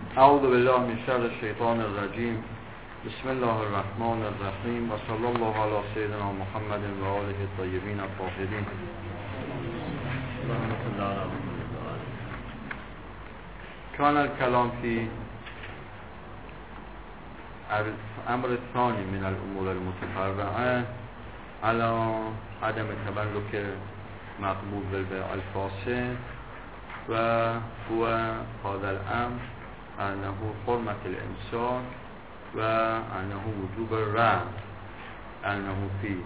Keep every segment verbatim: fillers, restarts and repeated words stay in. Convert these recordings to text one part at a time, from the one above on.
اعوذ بالله من شر الشیطان الرجیم. بسم الله الرحمن الرحیم و صلی الله علی سیدنا محمد و آله الطیبین الطاهرین. كان الكلام في الأمر الثاني من الأمور المتفرعة على عدم تملك مقبول بالبيع الفاسد، وهو هذا الأمر أنه حرمة الإمساك وأنه وجوب الرد أنه فيه،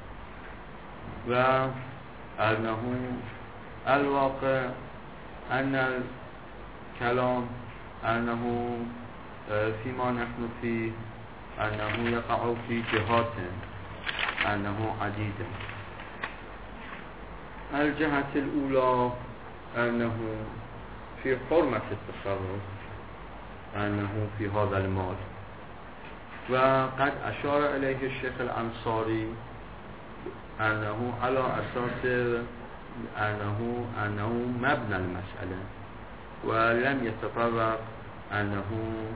وأنه الواقع أن الكلام أنه فيما نحن فيه أنه يقع في جهات أنه عديدة. الجهة الأولى أنه في حرمة التصرف أنه في هذا المال، وقد أشار إليه الشيخ الأنصاري أنه على أساس أنه أنه مبنى المسألة، ولم يتطرق أنه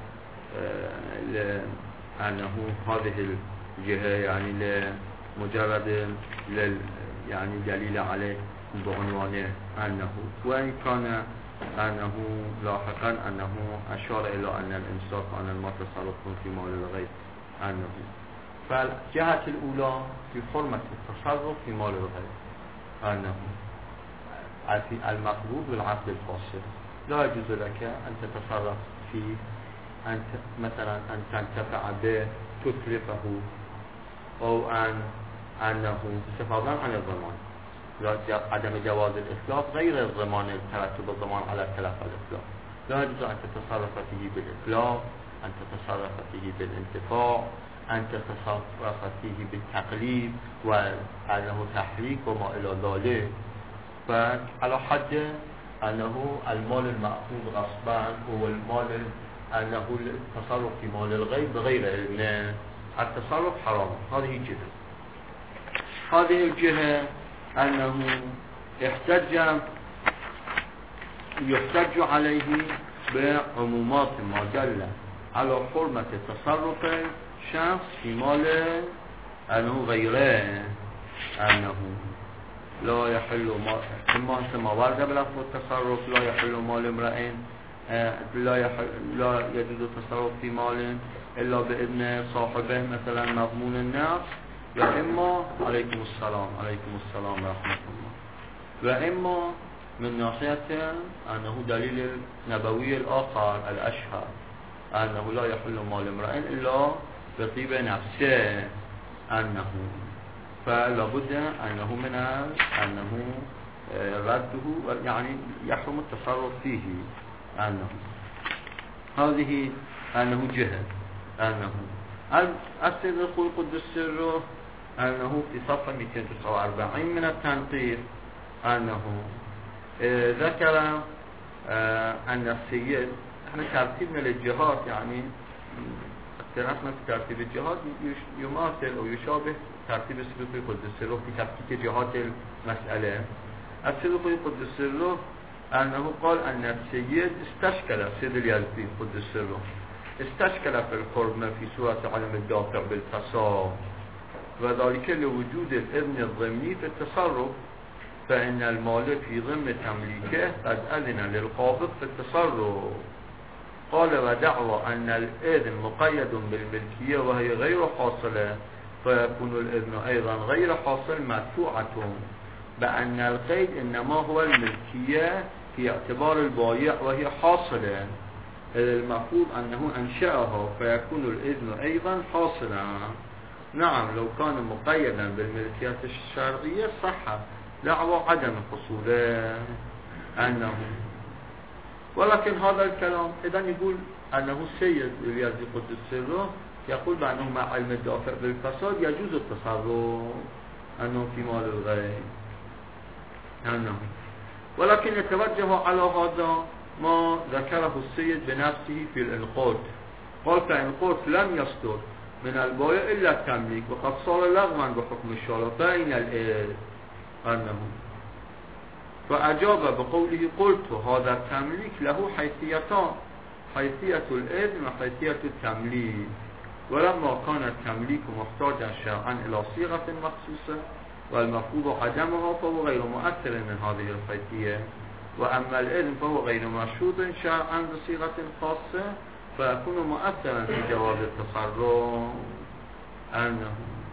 أنه هذه الجهة يعني لمجرد يعني دليل عليه بعنوان أنه، وإن كان أنه لاحقا أنه أشار إلى أن الإمساك عن المال تصرف في مال الغير أنه. فالجهة الأولى في حرمة التصرف في مال الغير أنه المقبول بالعقد الفاسد، لا يجوز لك أن تتصرف فيه، أن مثلا أن تنتفع به تتلفه، أو أن أنه استفادا عن الضمان، عدم جواز الإتلاف غير الضمان ترتب الضمان على تلف الإتلاف. لا يجوز أن تتصرف فيه بالإتلاف، أن تتصرف فيه بالانتفاع، أن تتصرف فيه بالتقليد وأنه تحريك وما إلى ذلك. فعلى حد أنه المال المأخوذ غصبا هو المال، أنه التصرف في مال الغير بغير علم، التصرف حرام. هذه جهة. هذه الجهة أنه يحتج يحتج عليه بعمومات ما دل على حرمة تصرف شخص في مال أنه غيره، أنه لا يحل ما ما ورد بلفظ التصرف لا يحل مال امرئ، لا يحل لا يجوز التصرف في مال إلا بإذن صاحبه، مثلا مضمون النفس، وإما عليكم السلام عليكم السلام ورحمة الله، وإما من ناحية أنه دليل النبوي الآخر الأشهر أنه لا يحل مال امرئ إلا بطيب نفسه، أنه فلا بد أنه من أنه رده يعني يحرم التصرف فيه، أنه هذه أنه جهة. أنه السيد الخوي قدس سره أنه في صفحة مئتين وتسعة وأربعين من التنقيح أنه ذكر أن السيد، احنا ترتيبنا للجهات يعني اقترحنا في ترتيب الجهات يماثل أو يشابه ترتيب السيد الخوي قدس سره في تفكيك جهات المسألة. السيد الخوي قدس سره أنه قال أن السيد استشكل السيد اليزدي قدس سره استشكل في الحرمة في صورة علم الدافع بالفساد، وذلك لوجود الإذن الضمني في التصرف، فإن المالك في ضمن تمليكه قد أذن للقابض في التصرف. قال ودعوى أن الإذن مقيد بالملكية وهي غير حاصلة، فيكون الإذن أيضا غير حاصل مدفوعة، بأن القيد إنما هو الملكية في اعتبار البايع وهي حاصلة، المفروض أنه أنشأها فيكون الإذن أيضا حاصلا. نعم لو كان مقيدا بالملكيات الشرعية صح دعوى عدم حصوله أنه، ولكن هذا الكلام إذن يقول أنه السيد اليزدي قدس سره يقول بأنه مع علم الدافع بالفساد يجوز التصرف أنه في مال الغير أنه، ولكن يتوجه على هذا ما ذكره السيد بنفسه في الانقاذ. قال فإن قلت لم يصدر من البايع إلا التمليك وقد صار لغوا بحكم الشارع بين الإذن أنه، فأجاب بقوله قلت هذا التمليك له حيثيتان، حيثية الإذن وحيثية التمليك. ولما كان التمليك محتاجا شرعا إلى صيغة مخصوصة والمفروض عدمها فهو غير مؤثر من هذه الحيثية، وأما الإذن فهو غير مشروط شرعا بصيغة خاصة فيكون مؤثرا في جواز التصرف. أنه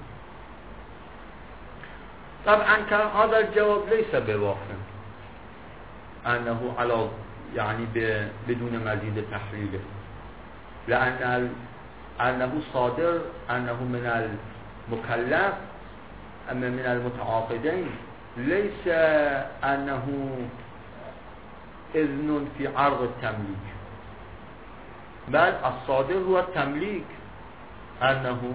طبعا كان هذا الجواب ليس بواقع أنه على يعني بدون مزيد تحليله، لأن أنه صادر أنه من المكلف أما من المتعاقدين ليس أنه إذن في عرض التمليك، بل الصادر هو التمليك أنه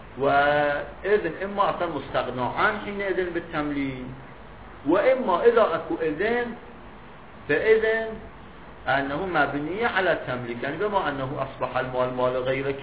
وإذن إما أصلا مستغنى عن حينئذ بالتمليك، وإما إذا أكو إذن فإذن أنه مبني على التمليك، يعني بما أنه أصبح المال مال غيرك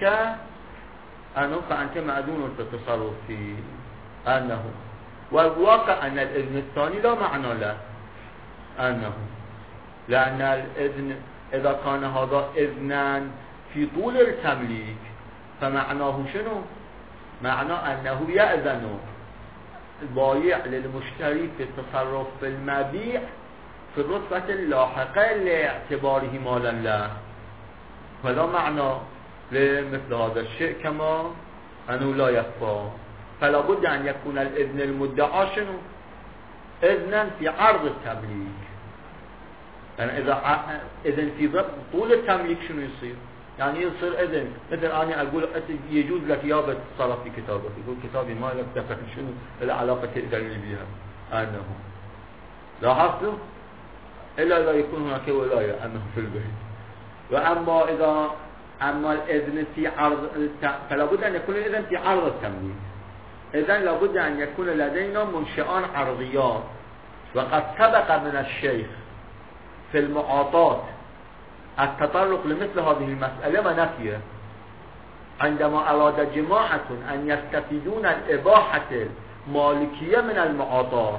أنه فأنت مأذون في التصرف فيه. أنه والواقع أن الإذن الثاني لا معنى له، أنه لأن الإذن إذا كان هذا إذنا في طول التمليك فمعناه شنو؟ معناه أنه يأذن البايع للمشتري في التصرف في المبيع في الرتبة اللاحقة لاعتباره مالا له، فلا معنى لمثل هذا الشيء كما أنه لا يخفى. فلا بد أن يكون الإذن المدعى شنو؟ إذنا في عرض التمليك. يعني إذا إذن في طول التمليك شنو يصير؟ يعني يصير إذن مثل أنا أقول يجوز لك يا بتصرف في كتابك، يقول كتابي ما لك دفع شنو العلاقة تقدر لي بها. أنه لاحظتوا إلا لا يكون هناك ولاية أنه في البيت. وأما إذا أما الإذن في عرض فلا بد أن يكون الإذن في عرض التمليك. إذن لا بد أن يكون لدينا منشآن عرضيات، وقد سبق من الشيخ في المعاطات التطرق لمثل هذه المسألة ونفيه، عندما أراد جماعة أن يستفيدون الإباحة المالكية من المعاطات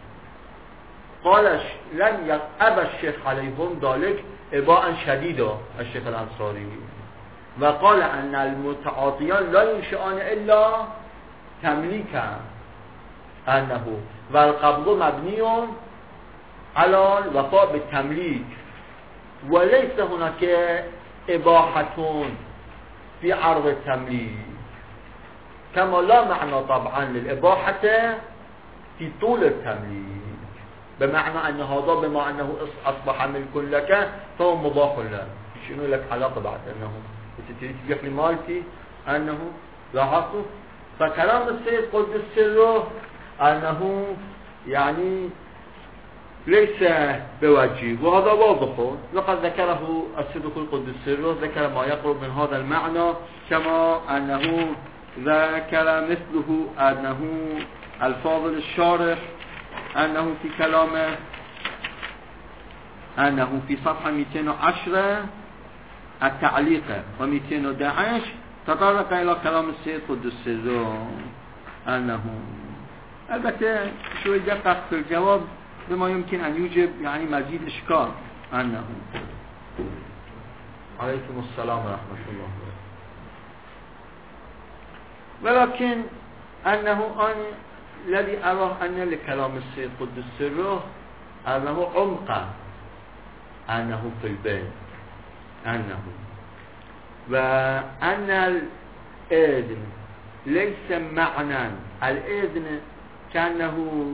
قال لن أبى الشيخ عليهم ذلك إباء شديدا الشيخ الأنصاري، وقال أن المتعاطيان لا ينشأان إلا تمليكا، أنه والقبض مبني على الوفاء بالتمليك وليس هناك إباحة في عرض التمليك، كما لا معنى طبعا للإباحة في طول التمليك، بمعنى أن هذا بما أنه أصبح ملك لك فهو مباح لك. شنو لك علاقة بعد أنه تريد تبيع لي مالتي؟ أنه لاحظتوا فكلام السيد قدس سره أنه يعني ليس بوجه، وهذا واضح. لقد ذكره السيد القدس سره، ذكر ما يقرب من هذا المعنى، كما أنه ذكر مثله أنه الفاضل الشارح أنه في كلامه أنه في صفحة مئتين وعشرة التعليق و مئتين وأحد عشر تطرق إلى كلام السيد قدس سره أنه البته شوي دقق في الجواب بما يمكن أن يوجب يعني مزيد إشكال. أنه عليكم السلام ورحمة الله، ولكن أنه أن الذي أراه أن لكلام السيد قدس سره أنه عمقا أنه في البيت، أنه وأن الإذن ليس معنى الإذن كأنه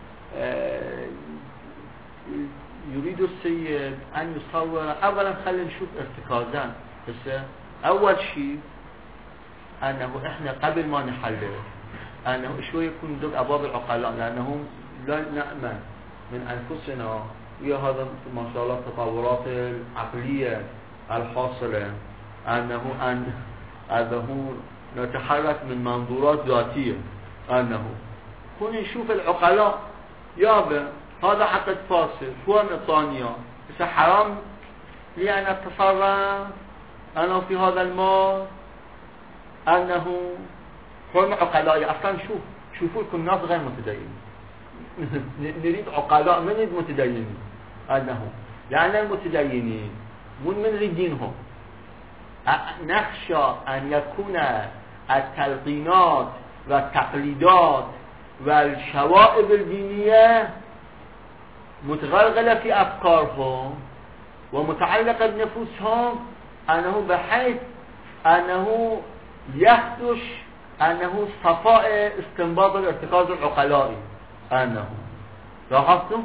يريد السيد أن يصور. أولا خلينا نشوف ارتكازان، بس أول شيء أنه إحنا قبل ما نحلل أنه شوي يكون ضد أبواب العقلاء، لأنهم لا نأمن من أنفسنا ويا هذا ما شاء الله التطورات العقلية الحاصلة أنه أن أنه نتحرك من منظورات ذاتية، أنه كون نشوف العقلاء يابا هذا عقد فاسد هو نطانيا بس حرام لي أن أتصرف أنا في هذا المال، أنه هم عقلاء أصلا. شوف شوفوا لكم ناس غير متدين نريد عقلاء من المتدينين، أنه لأن المتدينين من من دينهم نخشى أن يكون التلقينات والتقليدات والشوائب الدينية متغلغلة في أفكارهم ومتعلقة بنفوسهم، أنه بحيث أنه يخدش أنه صفاء استنباط الارتكاز العقلائي أنه لاحظتم؟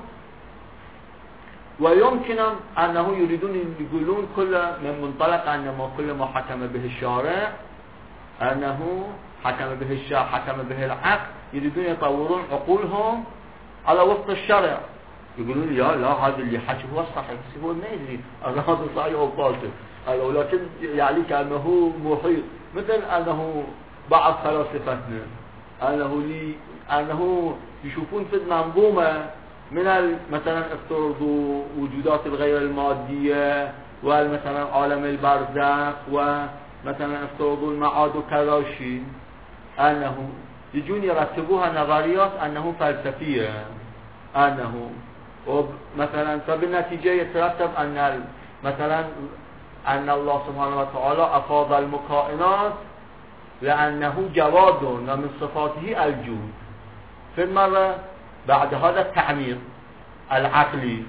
ويمكن أنه يريدون يقولون كل من منطلق أنه كل ما حكم به الشارع أنه حكم به الشارع حكم به العقل، يريدون يطورون عقولهم على وفق الشرع. يقولون لا لا هذا اللي حكي هو الصحيح، بس هو ما يدري هذا صحيح أو باطل، ولكن يعني كأنه محيط، مثل أنه بعض فلاسفتنا أنه لي أنه يشوفون في المنظومة من مثلا افترضوا وجودات الغير المادية ومثلا عالم البرزخ ومثلا افترضوا المعاد وكذا شيء، أنه يجون يرتبوها نظريات أنه فلسفية، أنه مثلا فبالنتيجة يترتب أن مثلا أن الله سبحانه وتعالى أفاض المكائنات لأنه جواد ومن صفاته الجود. في المرة بعد هذا التعميق العقلي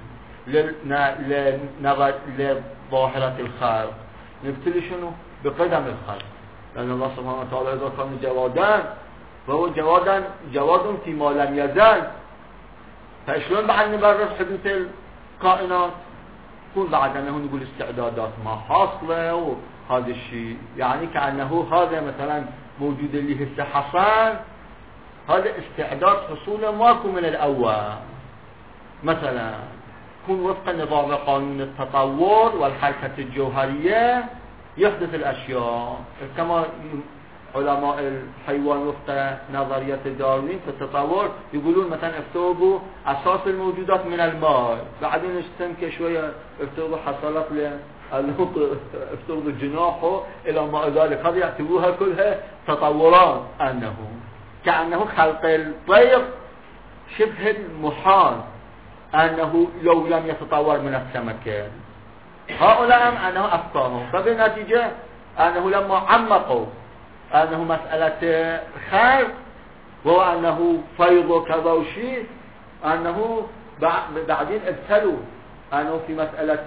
لظاهرة الخلق نبتلي شنو؟ بقدم الخلق، لأن الله سبحانه وتعالى إذا كان جوادا فهو جوادا جواد فيما لم يزل، فشلون بعد نبرر حدوث الكائنات؟ كون بعد أنه نقول استعدادات ما حاصلة وهذا الشيء، يعني كأنه هذا مثلا موجود اللي هسه حصل، هذا استعداد حصوله ماكو من الأول. مثلا كون وفق نظام قانون التطور والحركة الجوهرية يحدث الأشياء، كما علماء الحيوان وفق نظرية داروين في التطور يقولون مثلا افترضوا أساس الموجودات من الماء، بعدين استنكى شوية افترضوا حصلت له افترضوا جناحه إلى ما ذلك، هذه يعتبروها كلها تطورات، أنه كأنه خلق الطير شبه المحال أنه لو لم يتطور من السمكة. هؤلاء أنه أفكارهم، فبالنتيجة أنه لما عمقوا أنه مسألة خلق وهو أنه فيض وكذا وشيء، أنه بعدين ابتلوا أنه في مسألة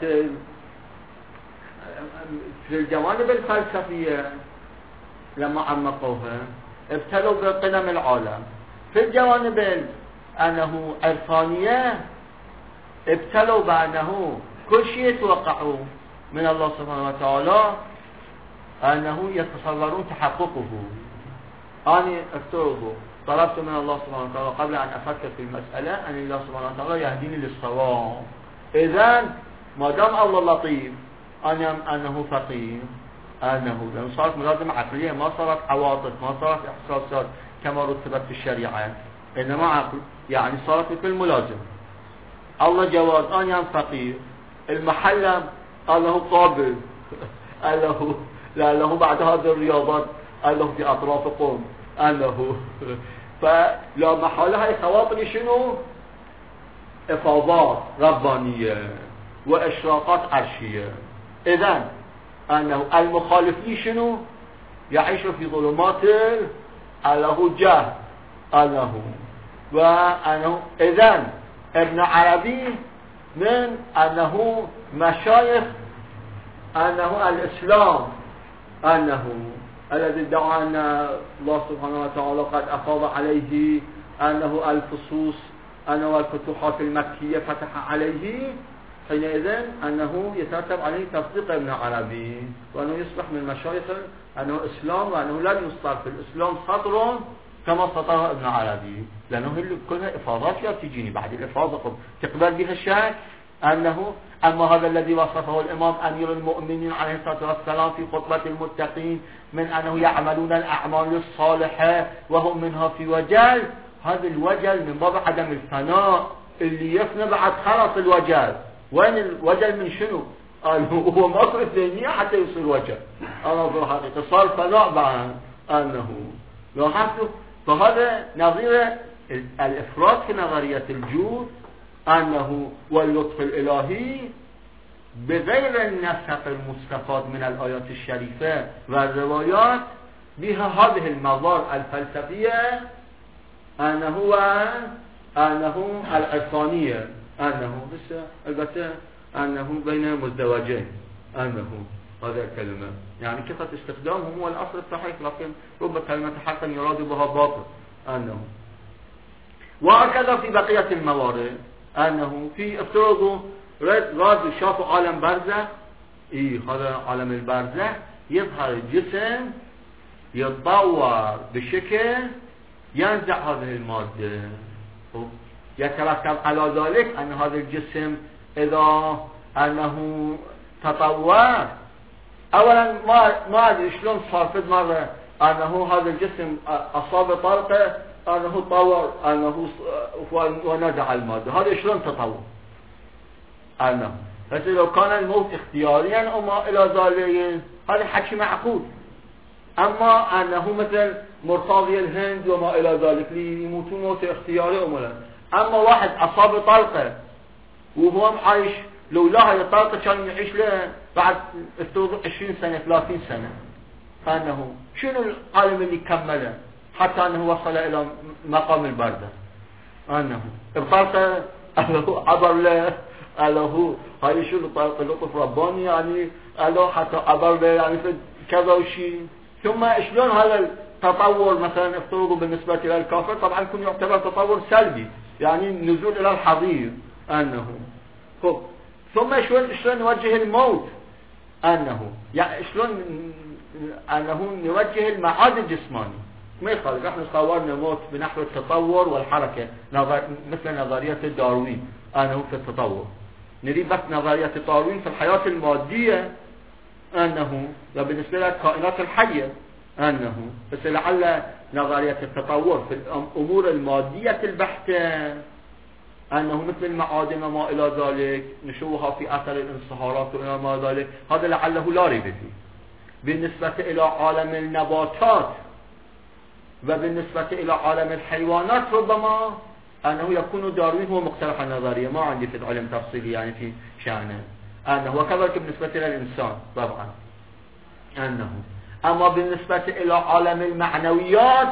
في الجوانب الفلسفية لما عمقوها ابتلوا بقدم العالم، في الجوانب أنه عرفانية ابتلوا بأنه كل شيء يتوقعوا من الله سبحانه وتعالى أنه يتصورون تحققه. أنا افترضوا طلبت من الله سبحانه وتعالى قبل أن أفكر في المسألة أن الله سبحانه وتعالى يهديني للصواب، إذن ما دام الله لطيف أنا أنه فقير، أنه لأنه صارت ملازمة عقلية، ما صارت عواطف، ما صارت إحساسات كما رتبت في الشريعة، إنما عقل، يعني صارت مثل ملازمة. الله جواد أنا فقير، المحل الله قابل، الله لأنه بعد هذه الرياضات الله في أطراف قوم أنه فلا محالة هاي خواطري شنو؟ إفاضات ربانية وإشراقات عرشية. إذن أنه المخالف لي شنو؟ يعيش في ظلمات أنه جهل أنه وأنه إذن ابن عربي من أنه مشايخ أنه الإسلام، أنه الذي ادعى أن الله سبحانه وتعالى قد أفاض عليه أنه الفصوص أنه الفتوحات المكية فتح عليه، حينئذ أنه يترتب عليه تصديق ابن عربي وأنه يصبح من مشايخ أنه إسلام، وأنه لن يسطر في الإسلام سطر كما سطرها ابن عربي، لأنه هي كلها إفاضات يا تجيني بعد الإفاضة تقبل بها الشك أنه أما هذا الذي وصفه الإمام أمير المؤمنين عليه الصلاة والسلام في خطبة المتقين من أنه يعملون الأعمال الصالحة وهم منها في وجل، هذا الوجل من باب عدم الفناء، اللي يفنى بعد خلص الوجل. وين الوجل من شنو؟ قالوا هو ماكو اثنينية حتى يصير وجل، أنا في الحقيقة صار فناء بعد أنه لاحظتوا. فهذا نظير الإفراد في نظرية الجود أنه واللطف الإلهي بغیر النسق المستفاد من الآیات الشریفه و الروایات بها هذه الموارد الفلسفیه انه و انه العرفانیه انه بس البته انه بين مزدوجين انه هذا الكلمه يعني كثرة استخدامهم هو الاصل الصحيح لكن رب كلمة حق يراد بها باطل انه وهكذا في بقية الموارد انه في افتراض راد شاف عالم برزخ اي هذا عالم البرزخ يظهر الجسم يتطور بشكل ينزع هذه المادة يترتب على ذلك أن هذا الجسم إذا أنه تطور أولا ما ما أدري شلون صار في مرة أنه هذا الجسم أصاب طلقة أنه طور أنه ونزع المادة هذا شلون تطور أنه بس لو كان الموت اختياريا أو ما إلى ذلك هذا حكي معقول اما انه مثل مرتضي الهند وما الى ذلك ليموتون موت اختياري امولا اما واحد اصاب طلقه وهو عايش لولا هاي الطلقه كان يعيش له بعد عشرين سنه ثلاثين سنه انه شنو العالم اللي كمله حتى انه وصل الى مقام البرزخ انه الطلقه له عبر له له هاي شو الطلقه لطف رباني يعني له حتى عبر له يعني كذا شيء ثم شلون هذا التطور مثلا افترضوا بالنسبة إلى الكافر طبعا يكون يعتبر تطور سلبي يعني نزول إلى الحضير أنه خب ثم شلون شلون نوجه الموت أنه يعني شلون أنه نوجه المعاد الجسماني ما يخالف احنا صورنا موت بنحو التطور والحركة نظر مثل نظرية داروين أنه في التطور نريد بس نظرية داروين في الحياة المادية أنه وبالنسبة للكائنات الحية أنه بس لعل نظرية التطور في الأمور المادية البحتة أنه مثل المعادن وما إلى ذلك نشوفها في أثر الانصهارات وما ما ذلك هذا لعله لا ريب فيه بالنسبة إلى عالم النباتات وبالنسبة إلى عالم الحيوانات ربما أنه يكون داروين هو مقترح النظرية ما عندي في العلم تفصيلي يعني في شأنه أنه وكذلك بالنسبة إلى الإنسان طبعا أنه أما بالنسبة إلى عالم المعنويات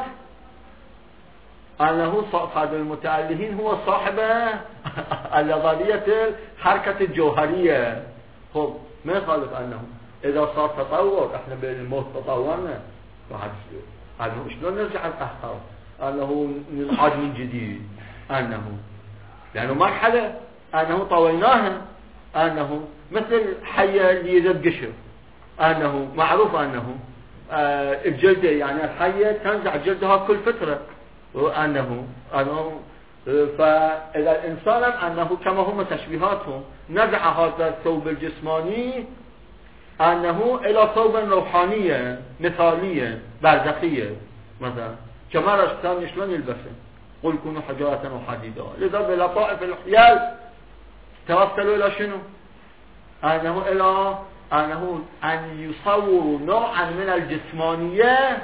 أنه صاحب المتألهين هو صاحب النظرية الحركة الجوهرية خب ما يخالف أنه إذا صار تطور إحنا بين الموت تطورنا بعد أنه شلون نرجع القهقر أنه نعاد من جديد أنه لأنه مرحلة أنه طويناها أنه مثل حية اللي يذب قشر أنه معروف أنه آه الجلد يعني الحية تنزع جلدها كل فترة وأنه أنه فإذا الإنسان أنه كما هم تشبيهاتهم نزع هذا الثوب الجسماني أنه إلى ثوب روحانية مثالية برزخية مثلا كما رشتان شلون يلبسه قل كونوا حجارة وحديدا لذا بلطائف الحيال توصلوا إلى شنو أنه إلى أنه أن يصوروا نوعا من الجسمانية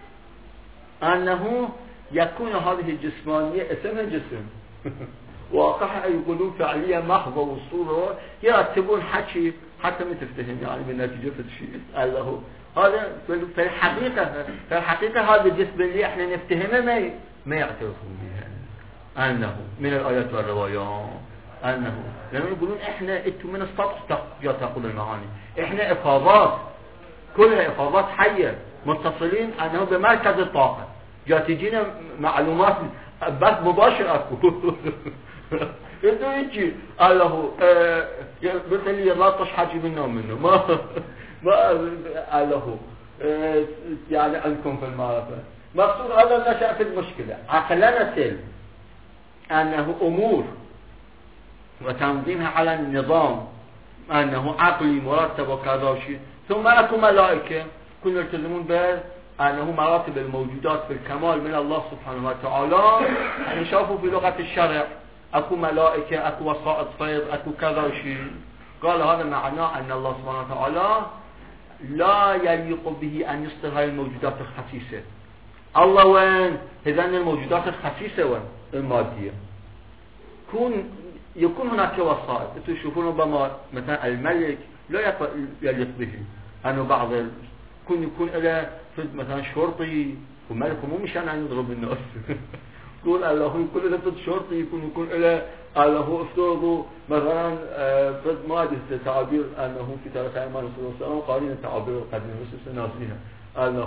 أنه يكون هذه الجسمانية اسمها جسم واقعها يقولون فعليا محضة والصورة يرتبون حكي حتى ما تفتهم يعني من نتيجة الشيء الله هذا في الحقيقة في الحقيقة هذا الجسم اللي احنا نفتهمه ما ما يعترفون بها أنه من الآيات والروايات أنه لما يقولون إحنا إنتم من السطح يا تقول المعاني إحنا إفاضات كلها إفاضات حية متصلين أنه بمركز الطاقة جا تجينا معلومات بس مباشر أكو إنتو يجي الله قلت لي لا تشحجي منه منه ما ما الله يعني عندكم في المعرفة مقصود هذا نشأ في المشكلة عقلنا سلم أنه أمور وتنظيمها على النظام أنه عقلي مرتب وكذا شيء ثم أكو ملائكة كل يلتزمون به أنه مراتب الموجودات في الكمال من الله سبحانه وتعالى يعني شافوا في لغة الشرع أكو ملائكة أكو وسائط فيض أكو كذا شيء قال هذا معناه أن الله سبحانه وتعالى لا يليق به أن يصدر هذه الموجودات الخسيسة الله وين هذين الموجودات الخسيسة وين المادية كون يكون هناك وسائط. تشوفون ربما مثلا الملك لا يليق به أنه بعض يكون يكون له مثلا شرطي، وملك مو مشان أن يضرب الناس يقول له كل لفظ شرطي يكون يكون له له افترضوا مثلا فد ما ادري تعابير انه في تاريخ ايمان صلى الله عليه وسلم قارين التعابير القديمه بس نازليها انه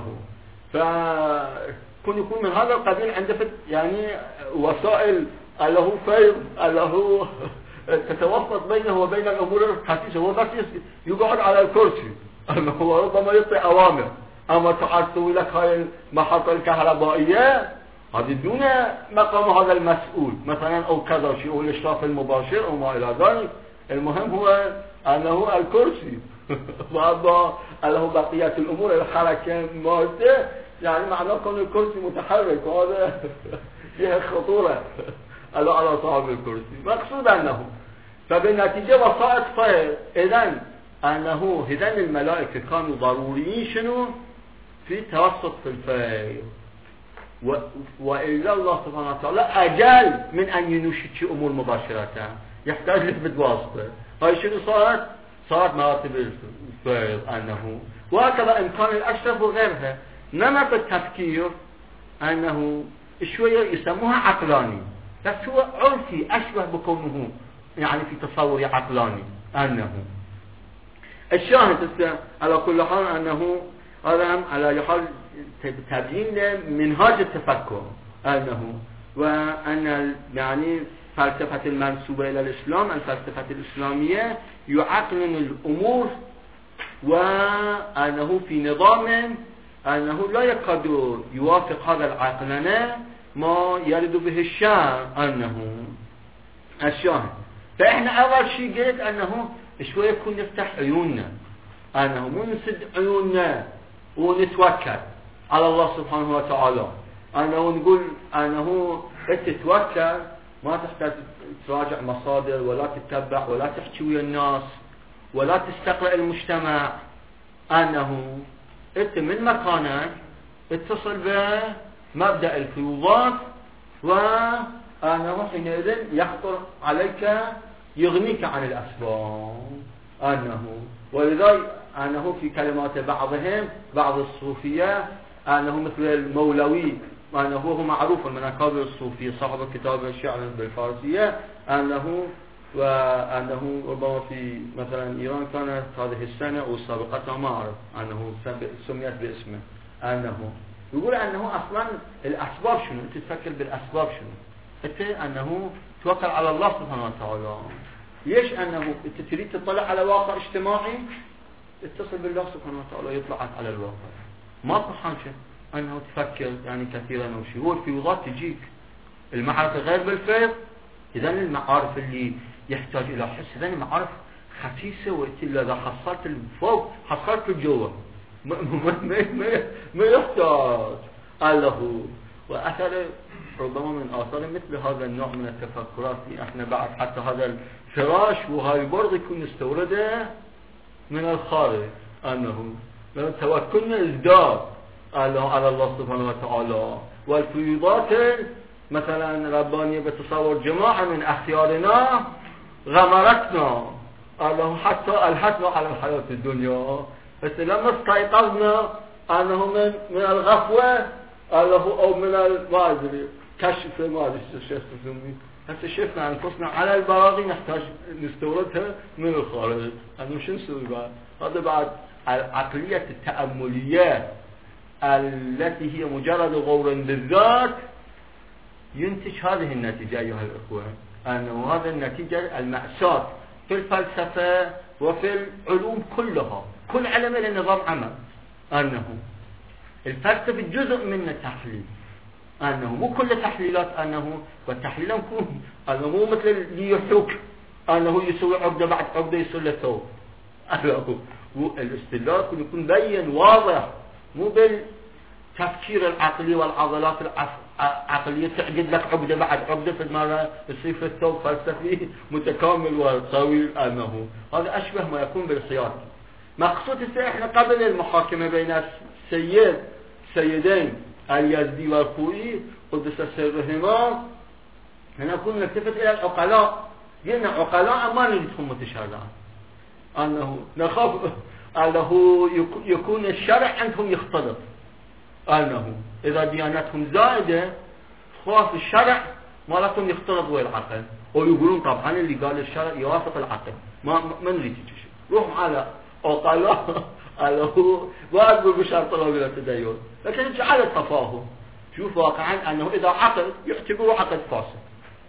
فكون يكون من هذا القبيل عنده يعني وسائل له فيض له تتوسط بينه وبين الامور الحساسه. هو بس يقعد على الكرسي انه هو ربما يعطي اوامر، اما تعال تسوي لك هاي المحطه الكهربائيه هذه دون مقام هذا المسؤول مثلا او كذا شيء او الاشراف المباشر او ما الى ذلك. المهم هو انه الكرسي وهذا له بقيه الامور الحركه مالته، يعني معناه كون الكرسي متحرك وهذا فيها خطوره على على صاحب الكرسي. مقصود انه فبالنتيجه وسائط فيض. اذن انه هذين الملائكه كانوا ضروريين شنو في توسط في الفيض، و... وإلا الله سبحانه وتعالى أجل من أن ينشد شيء أمور مباشرة، يحتاج لثبت واسطة. هاي شنو صارت؟ صارت مراتب الفيض أنه وهكذا إمكان الأشرف وغيرها. نمط التفكير أنه شوية يسموها عقلاني، بس هو عرفي أشبه بكونه يعني في تصور عقلاني. أنه الشاهد على كل حال أنه هذا على حال تبيين منهاج التفكر أنه وأن يعني فلسفة المنسوبة إلى الإسلام الفلسفة الإسلامية يعقلن الأمور، وأنه في نظام أنه لا يكاد يوافق هذا العقلنة ما يرد به الشرع. أنه الشاهد فإحنا أول شيء قلت أنه شوية يكون نفتح عيوننا، أنه مو نسد عيوننا ونتوكل على الله سبحانه وتعالى، أنه نقول أنه تتوكل ما تحتاج تراجع مصادر ولا تتبع ولا تحكي ويا الناس ولا تستقرأ المجتمع. أنه أنت من مكانك اتصل بمبدأ الفيوضات، وأنه حينئذ يخطر عليك يغنيك عن الأسباب. أنه ولذلك أنه في كلمات بعضهم بعض الصوفية أنه مثل المولوي أنه هو معروف من أكابر الصوفية صاحب كتاب الشعر بالفارسية، أنه وأنه ربما في مثلا إيران كانت هذه السنة أو سابقتها ما أعرف أنه سميت باسمه. أنه يقول أنه أصلا الأسباب شنو؟ أنت تفكر بالأسباب شنو؟ أنت أنه توكل على الله سبحانه وتعالى. ليش؟ أنه أنت تريد تطلع على واقع اجتماعي اتصل بالله سبحانه وتعالى يطلعك على الواقع. ما تحاجة أنه تفكر يعني كثيرا أو شيء. هو الفيوضات تجيك المعارف غير بالفيض. إذن المعارف اللي يحتاج إلى حس إذن المعارف خفيفة، وإنت إذا حصلت الفوق حصلت الجوة ما, ما, ما, ما يحتاج الله. وأثر ربما من آثار مثل هذا النوع من التفكرات احنا بعد حتى هذا الفراش وهاي برضه يكون استورده من الخارج. أنه توكلنا ازداد على الله سبحانه وتعالى. والفيوضات مثلا ربانية بتصور جماعة من أخيارنا غمرتنا أنه حتى ألحتنا على الحياة الدنيا، بس لما استيقظنا أنه من من الغفوة أنه أو من ما أدري كشف ما أدري شو تسميه، هسه شفنا أنفسنا على البراغي نحتاج نستوردها من الخارج. أنه شو نسوي بعد؟ هذا بعد العقلية التأملية التي هي مجرد غور بالذات ينتج هذه النتيجة أيها الأخوة. أنه هذا النتيجة المأساة في الفلسفة وفي العلوم كلها، كل علم لنظام عمل. أنه الفلسفة جزء من التحليل، أنه مو كل تحليلات أنه والتحليل يكون أنه مو مثل اللي يحوك أنه يسوي عقدة بعد عقدة يسوي له ثوب. أنه الاستدلال يكون بين واضح، مو بالتفكير العقلي والعضلات العقلية تعقد لك عقدة بعد عقدة في المرة يصير في الثوب فلسفي متكامل وطويل. أنه هذا أشبه ما يكون بالسياق. مقصود احنا قبل المحاكمة بين السيد سيدين اليزدي والخوئي قدس سرهما نكون نلتفت إلى العقلاء ين عقلاء ما نريدهم متشرعا أنه نخاف أنه يكون الشرع عندهم يختلط أنه إذا ديانتهم زائدة خاف الشرع مالتهم يختلط ويا العقل ويقولون طبعا اللي قال الشرع يوافق العقل ما ما نريد شيء روح على عقلاء على هو واقول بشرط الله بلا تدين لكن على التفاهم شوف واقعا أنه إذا عقد يعتبره عقد فاسد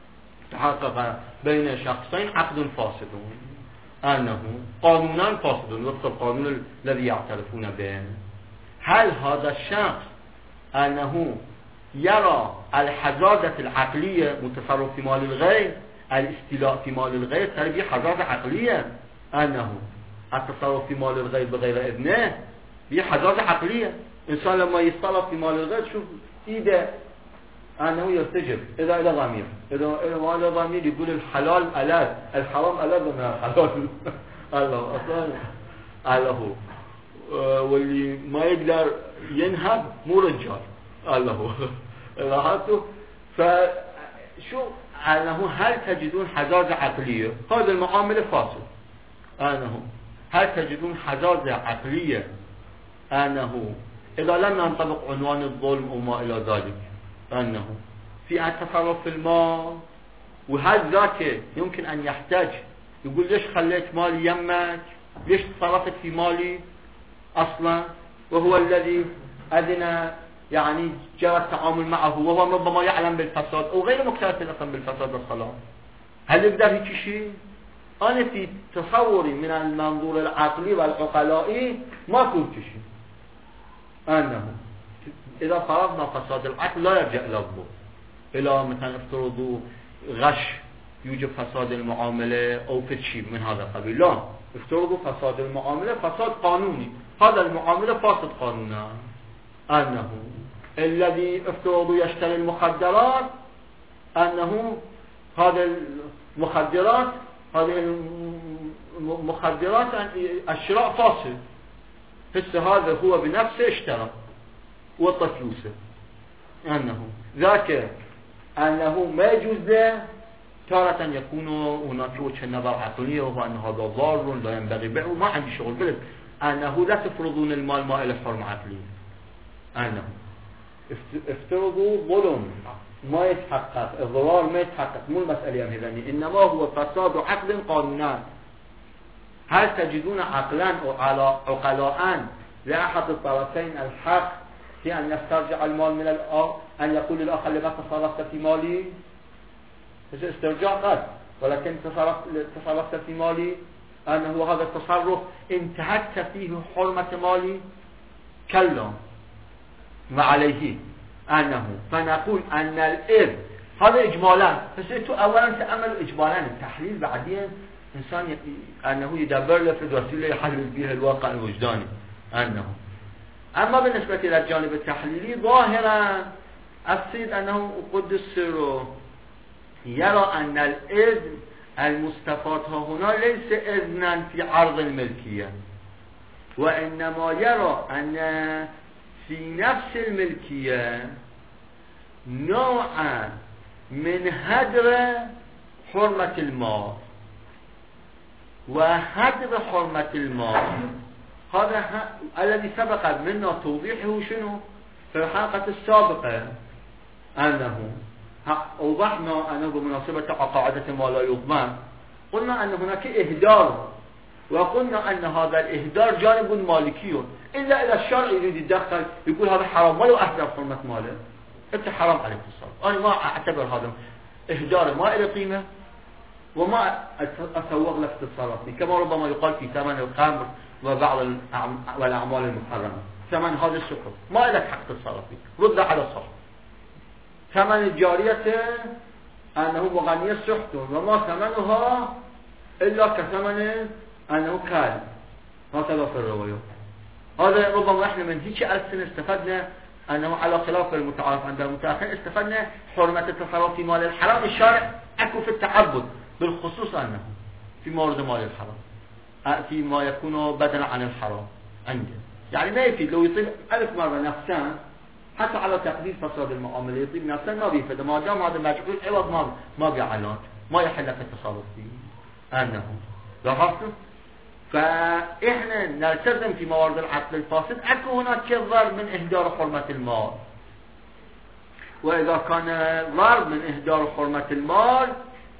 تحقق بين شخصين عقد فاسد أنه قانونا فاسد وفق القانون الذي يعترفون به. هل هذا الشخص أنه يرى الحزازة العقلية متصرف في مال الغير الاستيلاء في مال الغير تربي حزازة عقلية أنه التصرف في مال الغير بغير إذنه هي حزازة عقلية. إنسان لما يستلف في مال الغير شوف إذا أنه يرتجب إذا إلى ضمير إذا إلى مال ضمير يقول الحلال ألذ الحرام ألذ من الحلال الله أصلا الله واللي ما يقدر ينهب مو رجال الله لاحظتوا. فشو أنه هل تجدون حزازة عقلية هذا المعاملة فاسد أنه هل تجدون حزازة عقلية أنه إذا لم ينطبق عنوان الظلم وما إلى ذلك أنه في التصرف في المال وهل ذاك يمكن أن يحتاج يقول ليش خليت مالي يمك ليش تصرفت في مالي أصلا وهو الذي أذن يعني جرى التعامل معه وهو ربما يعلم بالفساد أو غير مكترث أصلا بالفساد والصلاة. هل يقدر هيك شيء؟ أنا في تصوري من المنظور العقلي والعقلائي ما كنت شيء أنه إذا فرضنا فساد العقل لا يرجع إلى الظلم إلى مثلا افترضوا غش يوجب فساد المعاملة أو فتشي من هذا القبيل لا افترضوا فساد المعاملة فساد قانوني هذا المعاملة فاسد قانونا أنه الذي افترضوا يشتري المخدرات أنه هذا المخدرات هذه المخدرات الشراء فاسد هسه هذا هو بنفسه اشترى وطى فلوسه أنه ذاك أنه ما يجوز له تارة يكون هناك وجه نظر عقلية وهو أن هذا ضار لا ينبغي بيعه ما عندي شغل بلد أنه لا تفرضون المال ما إلى حرم عقلية أنه افترضوا ظلم ما يتحقق الضرار ما يتحقق مو المسألة هذني إنما هو فساد عقل قانونا. هل تجدون عقلان أو عقلاءان لأحد الطرفين الحق في أن يسترجع المال من الآخر أن يقول للآخر لما تصرفت في مالي استرجاع قد ولكن تصرفت في مالي أنه هذا التصرف انتهكت فيه حرمة مالي كلا وعليه أنه فنقول أن الإذ هذا إجمالا فسألتوا أولا تأملوا إجمالا التحليل بعدين إنسان ي... أنه يدبر له في الوسيلة يحلل بها الواقع الوجداني أنه أما بالنسبة إلى الجانب التحليلي ظاهرا السيد أنه قدس سره يرى أن الإذن المستفاد هنا ليس إذنا في عرض الملكية وإنما يرى أن في نفس الملكية نوعا من هدر حرمة المال وهدر حرمة المال هذا ه... الذي سبق منا توضيحه شنو في الحلقة السابقة أنه أوضحنا أنه بمناسبة قاعدة ما لا يضمن قلنا أن هناك إهدار وقلنا أن هذا الإهدار جانب مالكي إلا إذا الشرع يريد يتدخل يقول هذا حرام ولو أهدر حرمة ماله أنت حرام عليك التصرف. أنا ما أعتبر هذا إهدار ما إلى قيمة وما أسوغ لك تتصرف فيه كما ربما يقال في ثمن الخمر وبعض الأعمال المحرمة ثمن هذا السكر ما لك حق تتصرف فيه رد على الصح. ثمن الجارية أنه مغنية سحت وما ثمنها إلا كثمن أنه كال هكذا في الرواية. هذا ربما إحنا من هيك ألسن استفدنا أنه على خلاف المتعارف عند المتأخرين استفدنا حرمة التصرف في مال الحرام. الشارع أكو في التعبد بالخصوص أنه في مورد مال الحرام فيما يكون بدلا عن الحرام عنده يعني ما يفيد لو يطيب ألف مرة نفسان حتى على تقدير فساد المعاملة يطيب نفسان ما بيفيد ما دام هذا مجهول عوض ما ما بيعلان ما يحل لك التصرف فيه أنه لاحظتم؟ فإحنا نلتزم في موارد العقد الفاسد أكو هناك ضرر من إهدار حرمة المال، وإذا كان ضرر من إهدار حرمة المال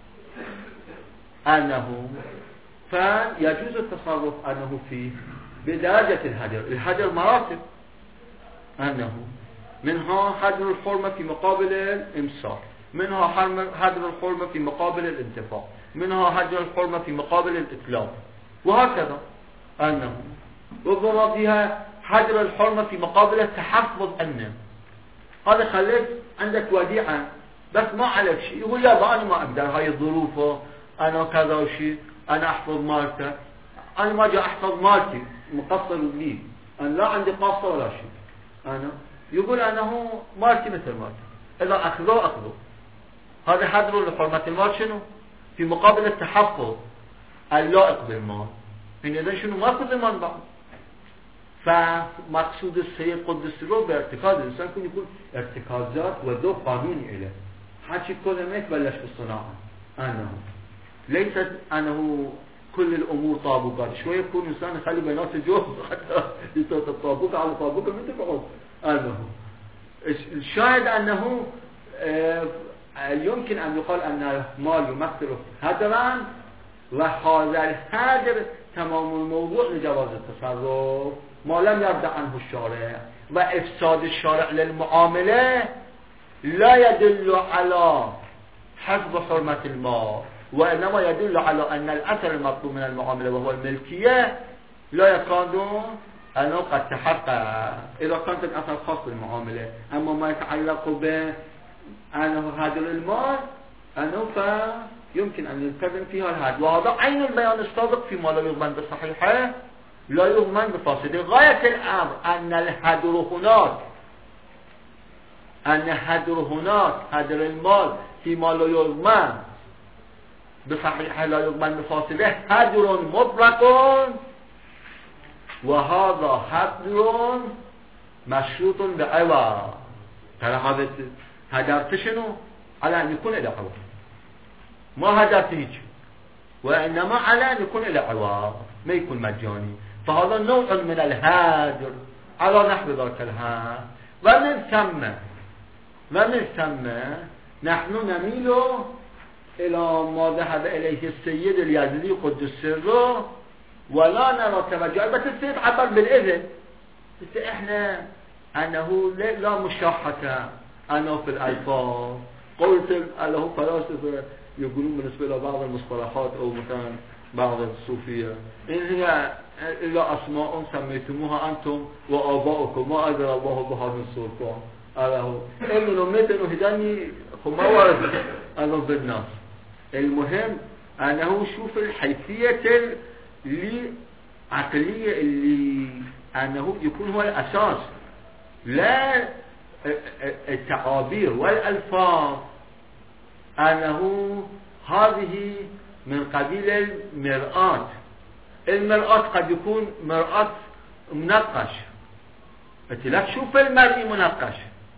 أنه فيجوز التصرف أنه فيه بدرجة الهدر. الهدر مراتب، أنه منها هدر الحرمة في مقابل الإمساك، منها هدر الحرمة في مقابل الانتفاع، منها هدر الحرمة في مقابل الإتلاف، وهكذا. أنه ربما فيها هدر الحرمة في مقابل التحفظ عنه. هذا خليك عندك وديعة بس ما عليك شيء، يقول يا أنا ما أقدر هاي الظروف، أنا كذا وشيء، أنا أحفظ مالته، أنا ما جاء أحفظ مالتي مقصر لي، أنا لا عندي قاصة ولا شيء، أنا يقول أنه مالتي مثل مالتي، إذا أخذوه أخذوه. هذا حذر لحرمة المال شنو؟ في مقابل التحفظ اللائق بالمال. إذا شنو ما كل من بعض. فمقصود السيد قدس رو بارتكاز الإنسان كون يكون ارتكازات وذو قانوني إله. حاجة كل ما يتبلش بالصناعة أنه ليست أنه كل الأمور طابقات، شوية يكون إنسان يخلي بينات جوز حتى يصوت الطابق على طابق مثل بعض. أنه الشاهد أنه يمكن أن يقال أن المال يمثل هدرا، وهذا الهدر تمام الموضوع لجواز التصرف ما لم يرد عنه الشارع، وإفساد الشارع للمعاملة لا يدل على حفظ حرمة المال، وإنما يدل على أن الأثر المطلوب من المعاملة وهو الملكية لا يكاد أنه قد تحقق إذا كانت الأثر خاص بالمعاملة. أما ما يتعلق بأنه هدر المال أنه فيمكن أن يلتزم فيها الهدر، وهذا عين البيان السابق فيما لا يضمن بالصحيحة لا يضمن بفاسده. غاية الأمر أن الهدر هناك أن هدر هناك هدر المال فيما لا يضمن بصحيحة لا يضمن بفاسده هدر مطلق، وهذا هدر مشروط بعوض. ترى هذا هدرت شنو؟ على أن يكون إلى عوض، ما هدرت هيك، وإنما على أن يكون إلى عوض، ما يكون مجاني. فهذا نوع من الهدر على نحو ذاك الهدر. ومن ثم ومن ثم نحن نميل إلى ما ذهب إليه السيد اليزدي قدس سره، ولا نرى توجه. بس السيد عبر بالإذن، بس إحنا أنه لا مشاحة أنه في الألفاظ. قلت له فلاسفة يقولون بالنسبة لبعض المصطلحات أو مثلا بعض الصوفية إن هي إلا أسماء سميتموها أنتم وآباؤكم ما أدرى الله بهذا السلطان. أله إنه نميت إنه هداني خما ورد أنه بالناس. المهم أنه شوف الحيثية العقلية اللي أنه يكون هو الأساس، لا التعابير والألفاظ، أنه هذه من قبيل المرآة. المرآة قد يكون مرآة منقش، لا شوف المرئي منقش،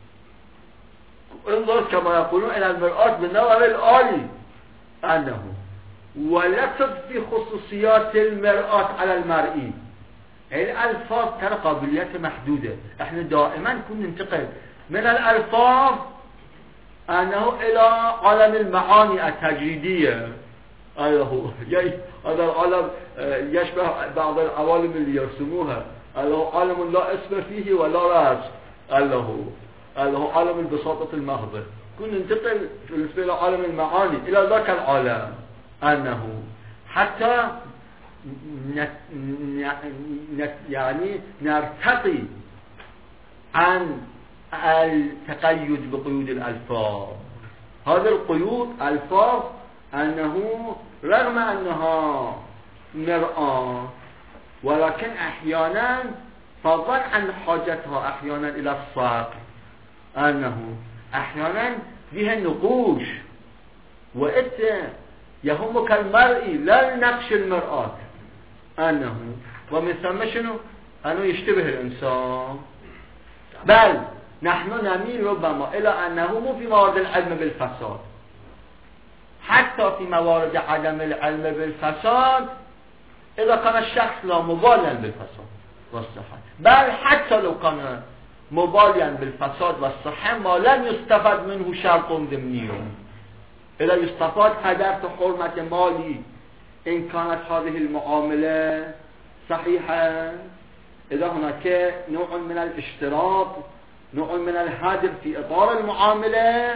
انظر كما يقولون إلى المرآة بالنظر الآلي أنه، ولكن في خصوصيات المرآة على المرئي. الألفاظ ترى قابلياتها محدودة. احنا دائما كنا ننتقل من الألفاظ أنه إلى عالم المعاني التجريدية. هذا العالم يشبه بعض العوالم اللي يرسموها، أنه عالم لا اسم فيه ولا رأس، أنه أنه عالم البساطة المحضة. كنا ننتقل بالنسبة إلى عالم المعاني إلى ذاك العالم، أنه حتى نت نت يعني نرتقي عن التقيد بقيود الألفاظ. هذا القيود ألفاظ أنه رغم أنها مرآة، ولكن أحيانا فضلا عن حاجتها أحيانا إلى الصاق، أنه أحيانا فيها نقوش، وإنت يهمك المرئي لا نقش المرآة، أنه ومن ثم شنو؟ أنه يشتبه الإنسان. بل نحن نميل ربما إلى أنه مو في موارد العلم بالفساد، حتى في موارد عدم العلم بالفساد اذا كان الشخص لا مباليا بالفساد والصحة، بل حتى لو كان مباليا بالفساد والصحة ما لم يستفاد منه شرط ضمني، إذا يستفاد قدر حرمة مالي إن كانت هذه المعاملة صحيحة، إذا هناك نوع من الاشتراط، نوع من الهدر في إطار المعاملة،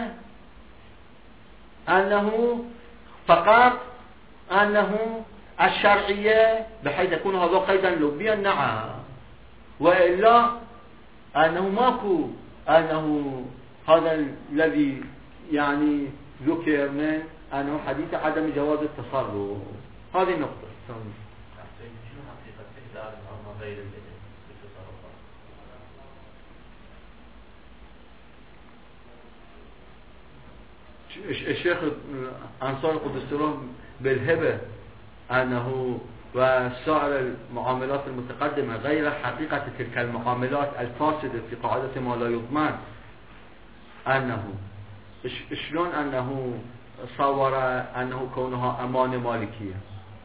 أنه فقط أنه الشرعية بحيث يكون هذا قيدا لبيا نعم، وإلا أنه ماكو أنه هذا الذي يعني ذكر من أنه حديث عدم جواز التصرف. هذه النقطة. شنو حقيقة إهدار الأمر غير الإذن في التصرفات؟ الشيخ أنصار القدس له بالهبة أنه وسائر المعاملات المتقدمة غير حقيقة تلك المعاملات الفاسدة في قاعدة ما لا يضمن، أنه شلون أنه صور أنه كونها أمان مالكية،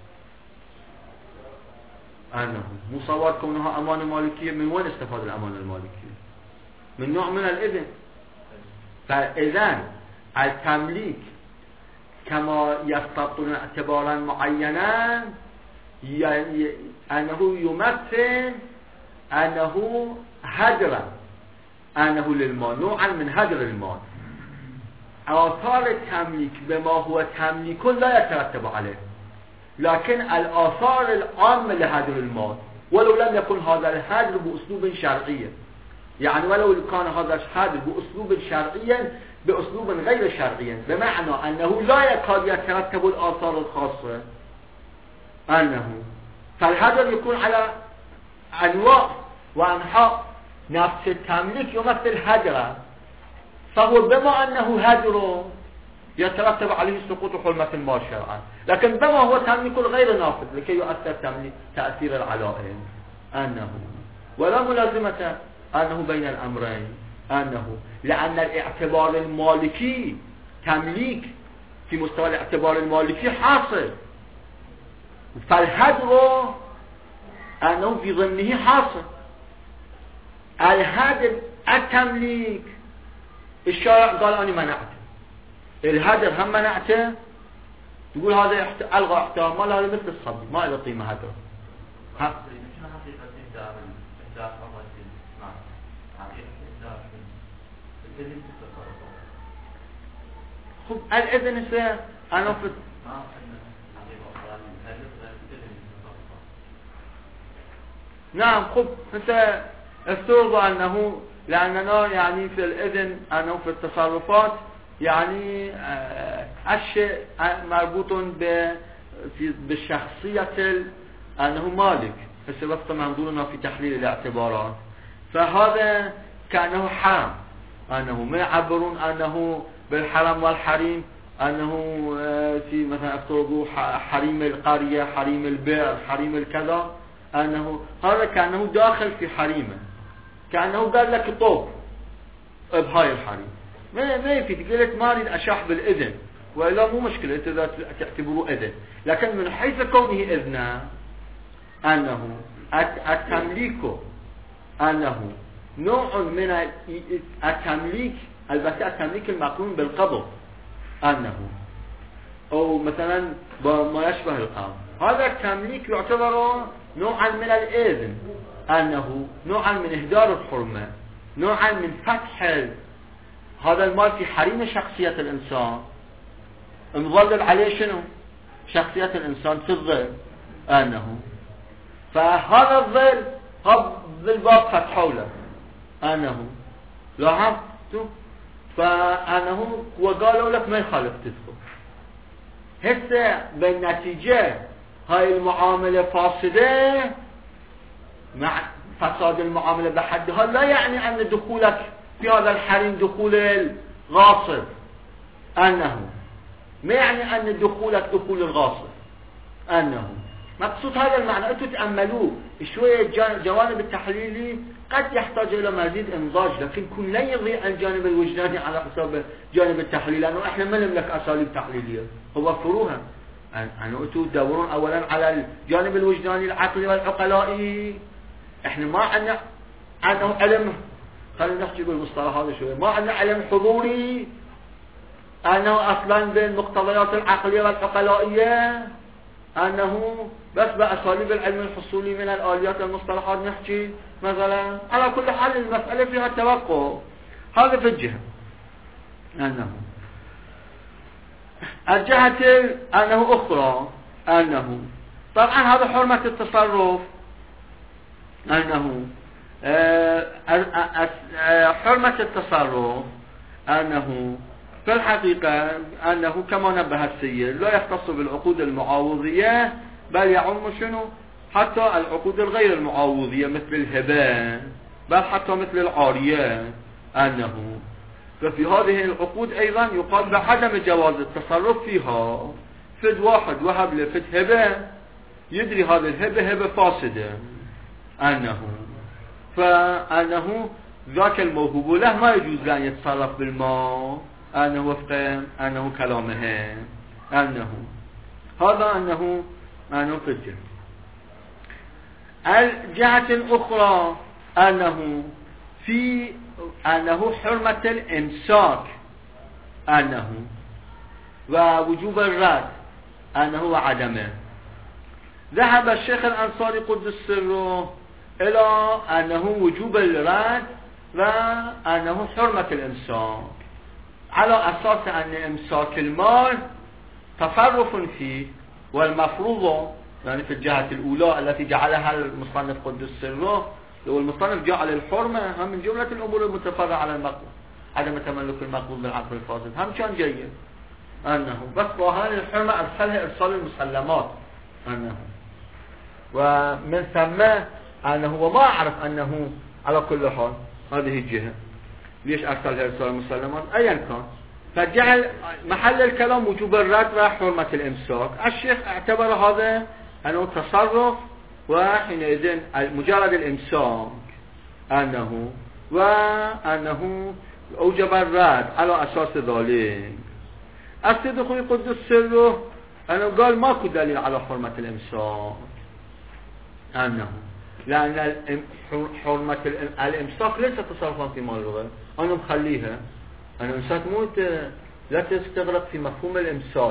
أنه مصور كونها أمان مالكية. من وين استفاد الأمان المالكية؟ من نوع من الإذن. فإذن التمليك كما يستطيع اعتبارا معينا يعني أنه يمثل أنه هدرا، أنه للمال، نوعا من هدر المال. آثار التمليك بما هو تمليك لا يترتب عليه، لكن الآثار العامة لهدر المال ولو لم يكن هذا الهدر بأسلوب شرعي، يعني ولو كان هذا الهدر بأسلوب شرعي بأسلوب غير شرعي، بمعنى أنه لا يكاد يترتب الآثار الخاصة، أنه فالهدر يكون على أنواع وأنحاء. نفس التمليك يمثل هدرا، فهو بما أنه هدر يترتب عليه سقوط حرمة المال شرعا، لكن بما هو تمليك غير نافذ لكي يؤثر تمليك تأثير العلائم، أنه ولا ملازمة أنه بين الأمرين، أنه لأن الاعتبار المالكي تمليك في مستوى الاعتبار المالكي حاصل، فالهدر أنه في ضمنه حاصل. الهدر التمليك الشارع قال أنا منعته، الهدر هم منعته، يقول هذا ألغى احتمال، هذا مثل الصبي ما له قيمة هدر. ها شنو حقيقة إهدار إهدار أمر المال؟ حقيقة إهدار الإذن في التصرفات. خب الإذن هسه أنا في ما حقيقة قال الهدر الإذن في التصرفات. نعم. خب هسه افترض أنه لأننا يعني في الإذن أنه في التصرفات يعني الشيء مربوط بالشخصية أنه مالك، هسه وقت منظورنا في تحليل الاعتبارات، فهذا كأنه حرم، أنه ما يعبرون أنه بالحرم والحريم أنه في مثلا افترضوا حريم القرية، حريم البئر، حريم الكذا، أنه هذا كأنه داخل في حريمه، كأنه قال لك طوب بهاي الحريم، ما ما يفيد. قلت ما اريد اشاح بالاذن، والا مو مشكله انت اذا تعتبروه اذن، لكن من حيث كونه اذنا انه التمليك انه نوع من التمليك، البته التمليك المقرون بالقبض، انه او مثلا ما يشبه القبض، هذا التمليك يعتبر نوعا من الاذن، انه نوعا من اهدار الحرمه، نوعا من فتح هذا المال في حريم شخصية الإنسان، مظلل عليه شنو؟ شخصية الإنسان في الظل، أنه فهذا الظل هذا الباب فتحوا له، أنه لاحظتوا، فأنه وقالوا لك ما يخالف تدخل. هسه بالنتيجة هاي المعاملة فاسدة، مع فساد المعاملة بحدها لا يعني أن دخولك في هذا الحريم دخول الغاصب، أنه ما يعني أن دخولك دخول الغاصب، أنه مقصود هذا المعنى أنتم تأملوه شوية. الجوانب التحليلي قد يحتاج إلى مزيد إنضاج، لكن كن لا يضيع الجانب الوجداني على حساب جانب التحليل، لأنه إحنا ما نملك أساليب تحليلية، وفروها. يعني أنتم تدورون أولا على الجانب الوجداني العقلي والعقلائي. إحنا ما عندنا عنه علم، خلينا نحكي بالمصطلح هذا شوية، ما عندنا علم حضوري أنه أصلا بالمقتضيات العقلية والعقلائية، أنه بس بأساليب العلم الحصولي من الآليات المصطلحات نحكي مثلا. على كل حال المسألة فيها التوقع، هذا في الجهة. أنه الجهة أنه أخرى أنه طبعا هذا حرمة التصرف، أنه حرمة التصرف أنه في الحقيقة أنه كما نبه السيد لا يختص بالعقود المعاوضية، بل يعم شنو حتى العقود الغير المعاوضية مثل الهبة، بل حتى مثل العارية. أنه ففي هذه العقود أيضا يقال بعدم جواز التصرف فيها. فد واحد وهب لفد هبة، يدري هذه الهبة هبة فاسدة، أنه فأنه ذاك الموهوب له ما يجوز أن يتصرف بالمال، أنه وفق أنه كلامه. أنه هذا أنه أنه في الجهة. الجهة الأخرى أنه في أنه حرمة الإمساك، أنه ووجوب الرد، أنه وعدمه. ذهب الشيخ الأنصاري قدس سره إلى أنه وجوب الرد وأنه حرمة الإمساك، على أساس أن إمساك المال تصرف فيه، والمفروض يعني في الجهة الأولى التي جعلها المصنف قدس سره، لو المصنف جعل الحرمة هم من جملة الأمور المتفرعة على المقبول، عدم تملك المقبول بالعقل الفاسد، هم كان جيد. أنه بس وهذه الحرمة أرسلها إرسال المسلمات، أنه ومن ثم أنه وما أعرف أنه على كل حال هذه الجهة ليش أرسلها إرسال المسلمات أيا كان، فجعل محل الكلام وجوب الرد وحرمة الإمساك. الشيخ اعتبر هذا أنه تصرف، وحينئذ مجرد الإمساك أنه وأنه أوجب الرد على أساس ذلك. السيد خوي قدس سره أنه قال ماكو دليل على حرمة الإمساك، أنه لأن حرمة الإمساك ليس تصرفا في مال الغير، أنا مخليها. أنا إنسان مو لا تستغرق في مفهوم الإمساك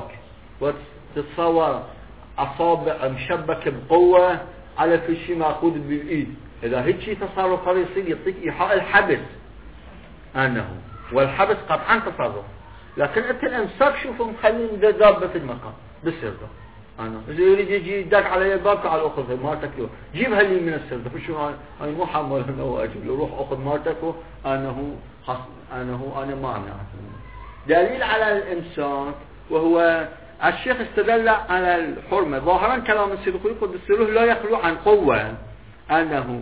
وتتصور أصابع مشبكة بقوة على في شيء مأخوذ بالإيد، إذا هيك شيء تصرف هذا يصير يعطيك إيحاء الحبس، أنه والحبس قطعا تصرف. لكن أنت الإمساك شوفه مخلي دابة في المكان بالسردة، أنا إذا يريد يجي يدق على يدك على أخذ مارتك جيبها لي من السردة، شو أنا مو حمل أنا وأجيب له روح أخذ مارتك، أنه أنه أنا ما أمنع. دليل على الإمساك، وهو الشيخ استدل على الحرمة ظاهرا كلام السيد خوي قدس سره لا يخلو عن قوة، أنه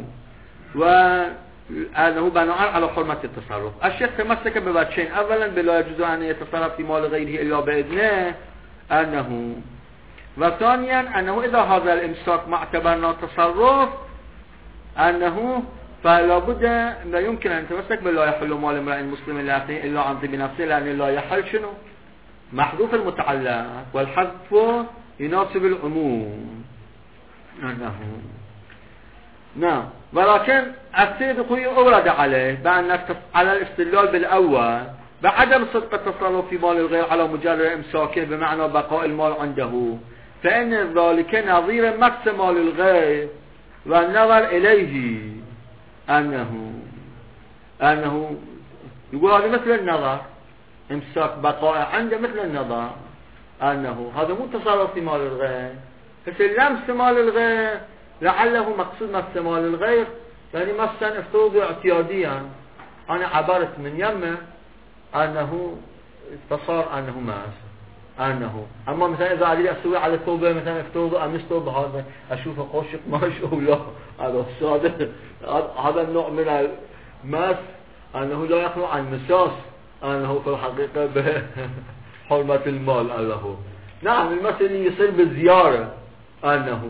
وأنه بناء على حرمة التصرف. الشيخ تمسك بوجهين، أولا بلا يجوز أن يتصرف في مال غيره إلا بإذنه، أنه وثانيا أنه إذا هذا الإمساك ما اعتبرنا تصرف أنه فلا بد لا يمكن أن يتمسك بلا يحل مال امرئ مسلم إلا عن طيب نفسه، لأن لا يحل شنو محذوف المتعلق، والحذف يناسب العموم. أنه نعم، ولكن السيد خوي أورد عليه بأنك على الاستدلال بالأول بعدم صدق التصرف في مال الغير على مجرد إمساكه بمعنى بقاء المال عنده، فإن ذلك نظير مكس مال الغير والنظر إليه. أنه أنه يقول هذا مثل النظر، إمساك بقاء عنده مثل النظر، أنه هذا مو تصرف في مال الغير. فلمس مال الغير لعله مقصود مس مال الغير، يعني مثلا افترض اعتياديا أنا عبرت من يمه أنه فصار أنه ماس، أنه أما مثلا إذا أريد أسوي على ثوبه مثلا افترض أمس ثوب هذا أشوفه قاشق ماش أو لا، هذا الصادق هذا النوع من الماس أنه لا يخلو عن مساس، أنه في الحقيقة بحرمة المال. أنه نعم المثل يصير بالزيارة، أنه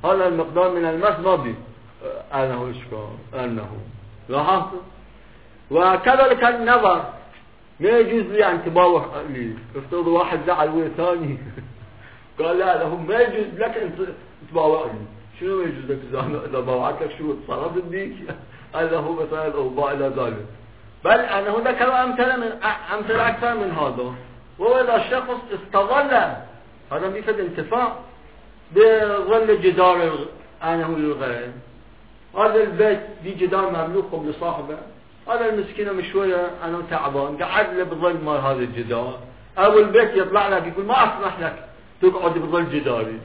هذا المقدار من المس ما بي أنه إشكال أنه لاحظت. وكذلك النظر ما يجوز لي أن تباوح لي. افترض واحد زعل ويا ثاني قال لا له ما يجوز لك أن تباوح لي. شنو يجوز لك إذا باوعت لك شو تصرف بيك؟ قال له مثلا الأوضاع إلى ذلك. بل أنه ذكر أمثلة من أمثلة أكثر من هذا. وهو إذا الشخص استظل هذا بيفيد انتفاع بظل جدار أنه للغير. هذا البيت دي جدار مملوك لصاحبه، هذا المسكين مش شوية أنه تعبان قعد له بظل مال هذا الجدار، أو البيت يطلع لك يقول ما أسمح لك تقعد بظل جداري.